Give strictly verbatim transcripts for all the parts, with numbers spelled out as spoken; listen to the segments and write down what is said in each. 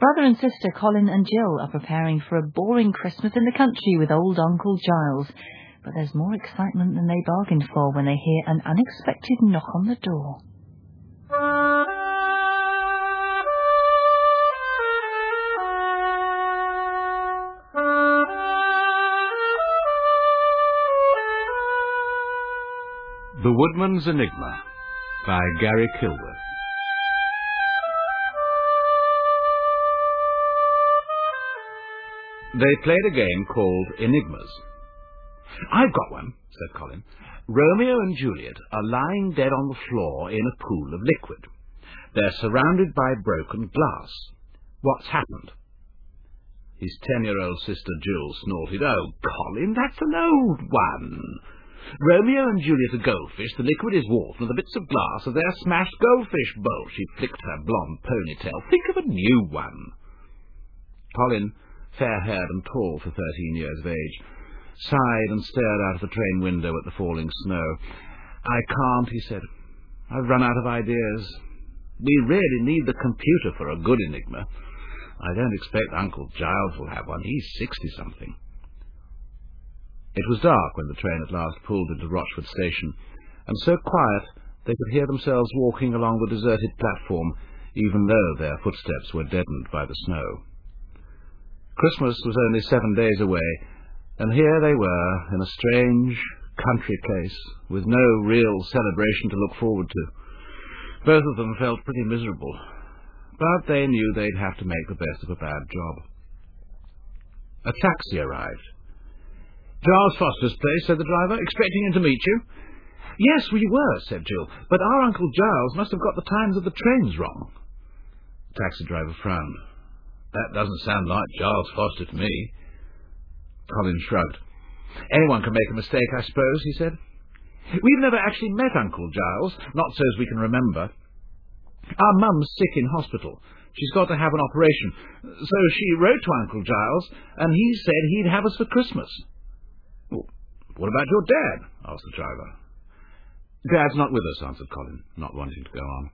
Brother and sister Colin and Jill are preparing for a boring Christmas in the country with old Uncle Giles. But there's more excitement than they bargained for when they hear an unexpected knock on the door. The Woodman's Enigma by Gary Kilworth. They played a game called Enigmas. "I've got one," said Colin. "Romeo and Juliet are lying dead on the floor in a pool of liquid. They're surrounded by broken glass. What's happened?" His ten-year-old sister Jill snorted. "Oh, Colin, that's an old one. Romeo and Juliet are goldfish, the liquid is water, and the bits of glass are their smashed goldfish bowl." She flicked her blonde ponytail. "Think of a new one." Colin, fair-haired and tall for thirteen years of age, sighed and stared out of the train window at the falling snow. "I can't," he said. "I've run out of ideas. We really need the computer for a good enigma. I don't expect Uncle Giles will have one. He's sixty-something." It was dark when the train at last pulled into Rochford station, and so quiet they could hear themselves walking along the deserted platform, even though their footsteps were deadened by the snow. Christmas was only seven days away, and here they were in a strange country place, with no real celebration to look forward to. Both of them felt pretty miserable, but they knew they'd have to make the best of a bad job. A taxi arrived. "Giles Foster's place," said the driver. "Expecting him to meet you?" "Yes, we were," said Jill, "but our Uncle Giles must have got the times of the trains wrong." The taxi driver frowned. "That doesn't sound like Giles Foster to me." Colin shrugged. "Anyone can make a mistake, I suppose," he said. "We've never actually met Uncle Giles, not so as we can remember. Our mum's sick in hospital. She's got to have an operation. So she wrote to Uncle Giles, and he said he'd have us for Christmas." "Well, what about your dad?" asked the driver. "Dad's not with us," answered Colin, not wanting to go on.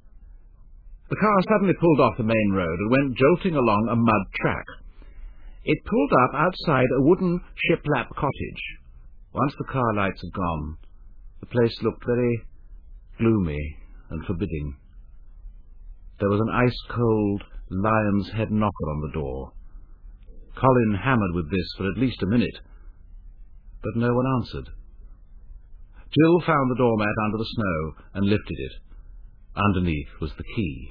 The car suddenly pulled off the main road and went jolting along a mud track. It pulled up outside a wooden shiplap cottage. Once the car lights had gone, the place looked very gloomy and forbidding. There was an ice-cold lion's head knocker on the door. Colin hammered with this for at least a minute, but no one answered. Jill found the doormat under the snow and lifted it. Underneath was the key.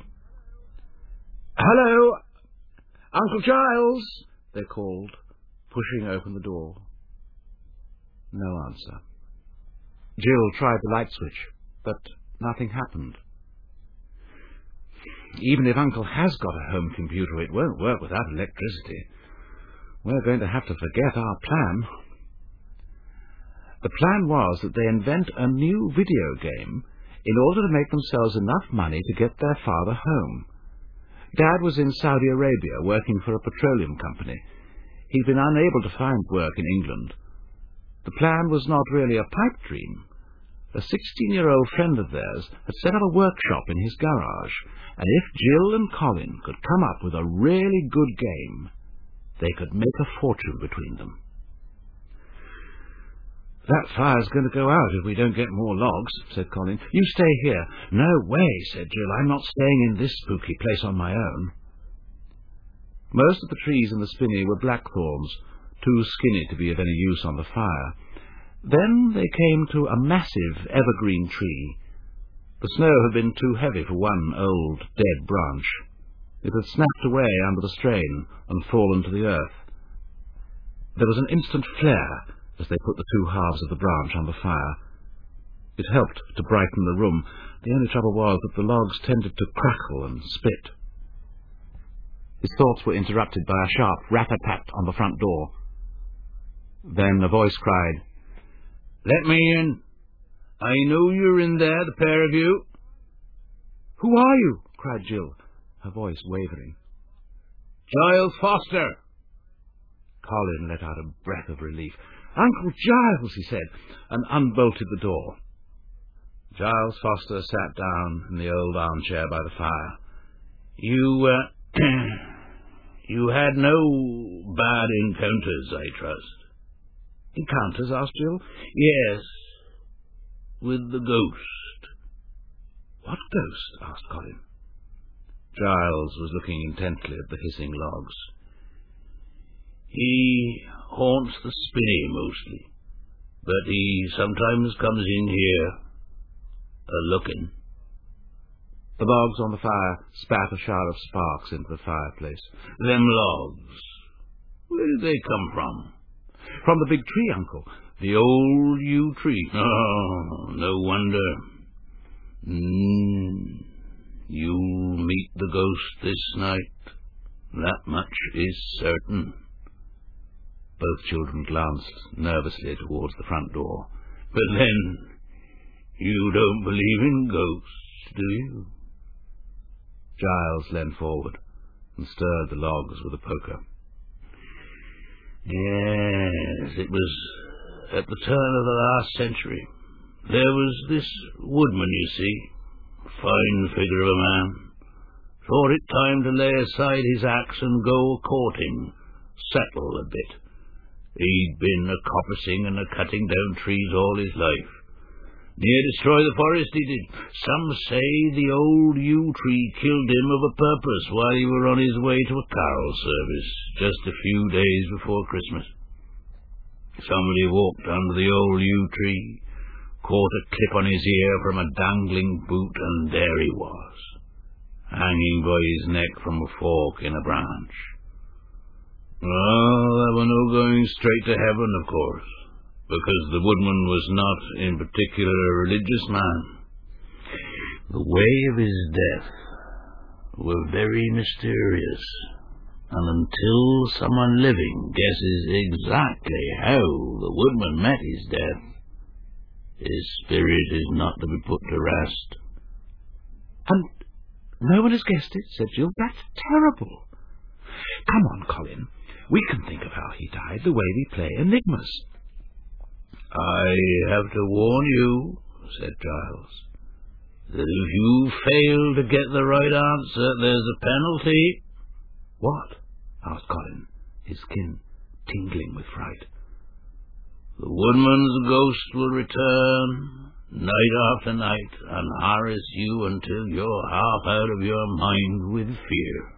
"Hello, Uncle Giles," they called, pushing open the door. No answer. Jill tried the light switch, but nothing happened. "Even if Uncle has got a home computer, it won't work without electricity. We're going to have to forget our plan." The plan was that they invent a new video game in order to make themselves enough money to get their father home. Dad was in Saudi Arabia working for a petroleum company. He'd been unable to find work in England. The plan was not really a pipe dream. A sixteen-year-old friend of theirs had set up a workshop in his garage, and if Jill and Colin could come up with a really good game, they could make a fortune between them. "That fire's going to go out if we don't get more logs," said Colin. "You stay here." "No way," said Jill. "I'm not staying in this spooky place on my own." Most of the trees in the spinney were blackthorns, too skinny to be of any use on the fire. Then they came to a massive evergreen tree. The snow had been too heavy for one old, dead branch. It had snapped away under the strain and fallen to the earth. There was an instant flare as they put the two halves of the branch on the fire. It helped to brighten the room. The only trouble was that the logs tended to crackle and split. His thoughts were interrupted by a sharp rat-a-tat on the front door. Then a voice cried, "Let me in. I know you're in there, the pair of you." "Who are you?" cried Jill, her voice wavering. "Giles Foster." Colin let out a breath of relief. "Uncle Giles," he said, and unbolted the door. Giles Foster sat down in the old armchair by the fire. You, uh, You had no bad encounters, I trust? Encounters? Asked Jill. Yes, with the ghost. What ghost? Asked Colin. Giles was looking intently at the hissing logs. He haunts the spinney mostly, but he sometimes comes in here a-looking. The logs on the fire spat a shower of sparks into the fireplace. Them logs, where did they come from? From the big tree, Uncle. The old yew tree. Oh, no wonder. Mm, you'll meet the ghost this night. That much is certain. Both children glanced nervously towards the front door. But then, you don't believe in ghosts, do you? Giles leaned forward and stirred the logs with a poker. Yes, it was at the turn of the last century. There was this woodman, you see, fine figure of a man. Thought it time to lay aside his axe and go a-courting, settle a bit. He'd been a-coppicing and a-cutting down trees all his life. Near destroy the forest he did. Some say the old yew tree killed him of a purpose while he were on his way to a carol service, just a few days before Christmas. Somebody walked under the old yew tree, caught a clip on his ear from a dangling boot, and there he was, hanging by his neck from a fork in a branch. Well, there were no going straight to heaven, of course, because the woodman was not in particular a religious man. The way of his death were very mysterious, and until someone living guesses exactly how the woodman met his death, his spirit is not to be put to rest. And no one has guessed it, said Jill. That's terrible. Come on, Colin. We can think of how he died the way we play enigmas. I have to warn you, said Giles, that if you fail to get the right answer, there's a penalty. What? Asked Colin, his skin tingling with fright. The woodman's ghost will return night after night and harass you until you're half out of your mind with fear.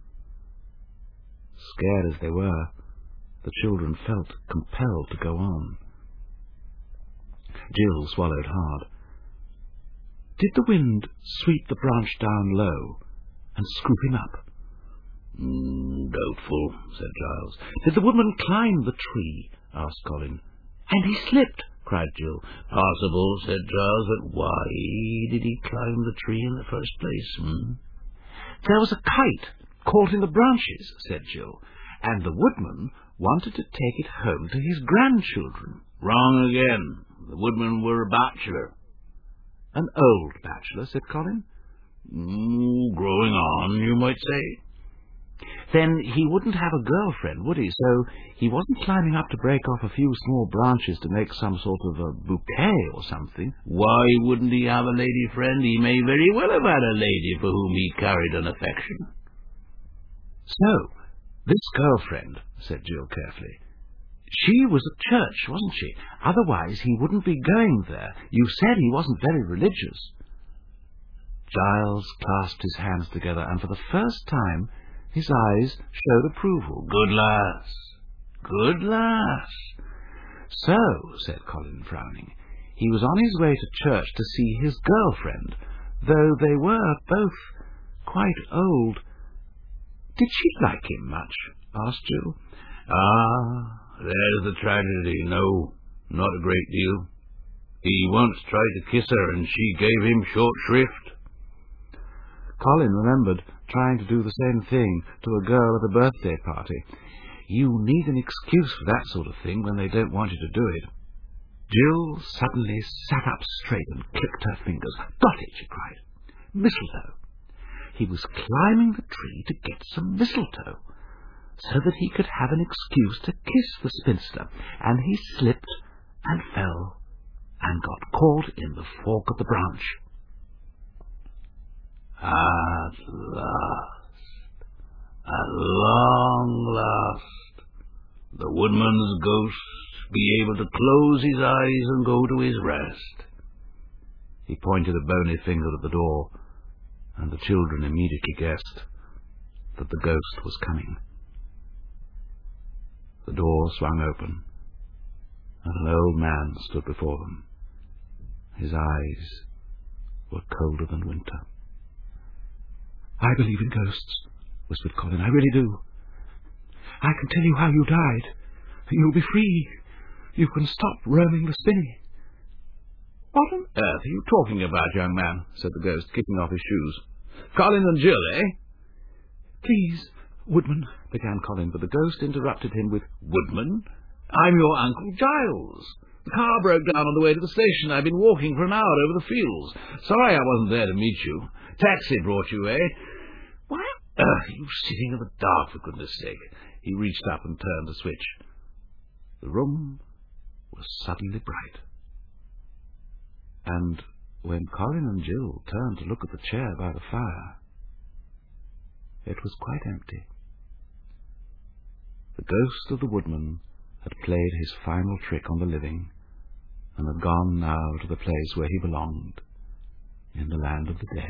Scared as they were, the children felt compelled to go on. Jill swallowed hard. Did the wind sweep the branch down low and scoop him up? Mm, doubtful, said Giles. Did the woodman climb the tree? Asked Colin. And he slipped, cried Jill. Possible, said Giles, but why did he climb the tree in the first place? Hmm? There was a kite caught in the branches, said Jill, and the woodman wanted to take it home to his grandchildren. Wrong again. The woodman were a bachelor. An old bachelor, said Colin. Mm, growing on, you might say. Then he wouldn't have a girlfriend, would he? So he wasn't climbing up to break off a few small branches to make some sort of a bouquet or something. Why wouldn't he have a lady friend? He may very well have had a lady for whom he carried an affection. So, this girlfriend, said Jill carefully, she was at church, wasn't she? Otherwise he wouldn't be going there. You said he wasn't very religious. Giles clasped his hands together, and for the first time his eyes showed approval. Good lass, good lass. So, said Colin, frowning, he was on his way to church to see his girlfriend, though they were both quite old. Did she like him much? Asked Jill. Ah, there's the tragedy. No, not a great deal. He once tried to kiss her, and she gave him short shrift. Colin remembered trying to do the same thing to a girl at a birthday party. You need an excuse for that sort of thing when they don't want you to do it. Jill suddenly sat up straight and clicked her fingers. Got it, she cried. Mistletoe. He was climbing the tree to get some mistletoe, so that he could have an excuse to kiss the spinster, and he slipped and fell and got caught in the fork of the branch. At last, at long last, the woodman's ghost be able to close his eyes and go to his rest. He pointed a bony finger at the door, and the children immediately guessed that the ghost was coming. The door swung open, and an old man stood before them. His eyes were colder than winter. "I believe in ghosts," whispered Colin. "I really do. I can tell you how you died. You'll be free. You can stop roaming the spinney." "What on earth are you talking about, young man?" said the ghost, kicking off his shoes. "Colin and Jill, eh?" "Please, Woodman," began Colin, but the ghost interrupted him with, "Woodman? I'm your Uncle Giles. The car broke down on the way to the station. I've been walking for an hour over the fields. Sorry I wasn't there to meet you. Taxi brought you, eh? Why on earth are you sitting in the dark, for goodness sake?" He reached up and turned the switch. The room was suddenly bright. And when Colin and Jill turned to look at the chair by the fire, it was quite empty. The ghost of the woodman had played his final trick on the living, and had gone now to the place where he belonged, in the land of the dead.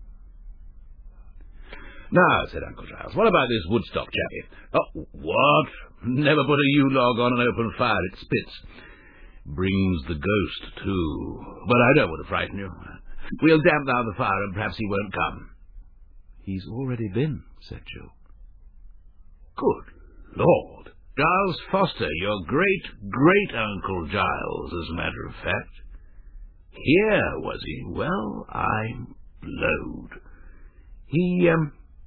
"Now," said Uncle Giles, "what about this Woodstock chappie?" "Oh, what? Never put a U-log on an open fire, it spits. Brings the ghost, too. But I don't want to frighten you. We'll damp down the fire, and perhaps he won't come." "He's already been," said Jill. "Good Lord! Giles Foster, your great-great-uncle Giles, as a matter of fact. Here, was he? Well, I'm blowed. He, um...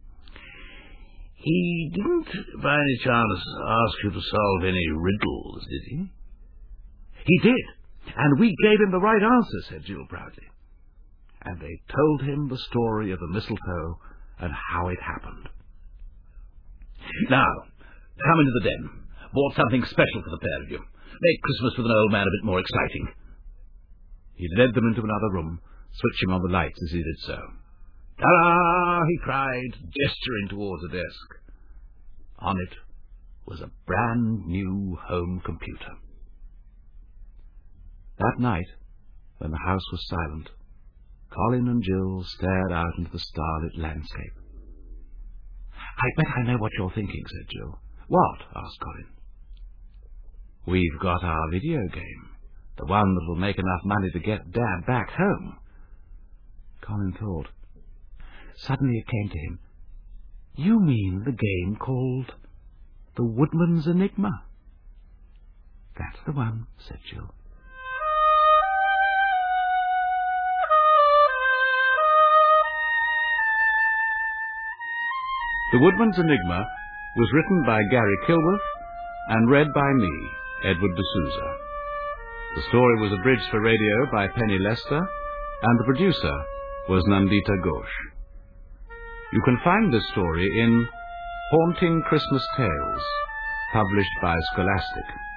He didn't, by any chance, ask you to solve any riddles, did he?" "He did, and we gave him the right answer," said Jill proudly. And they told him the story of the mistletoe and how it happened. "Now, come into the den. Bought something special for the pair of you. Make Christmas with an old man a bit more exciting." He led them into another room, switching on the lights as he did so. "Ta-da!" he cried, gesturing towards a desk. On it was a brand-new home computer. That night, when the house was silent, Colin and Jill stared out into the starlit landscape. "I bet I know what you're thinking," said Jill. "What?" asked Colin. "We've got our video game, the one that will make enough money to get Dad back home." Colin thought. Suddenly it came to him. "You mean the game called The Woodman's Enigma?" "That's the one," said Jill. The Woodman's Enigma was written by Gary Kilworth and read by me, Edward D'Souza. The story was abridged for radio by Penny Lester, and the producer was Nandita Ghosh. You can find this story in Haunting Christmas Tales, published by Scholastic.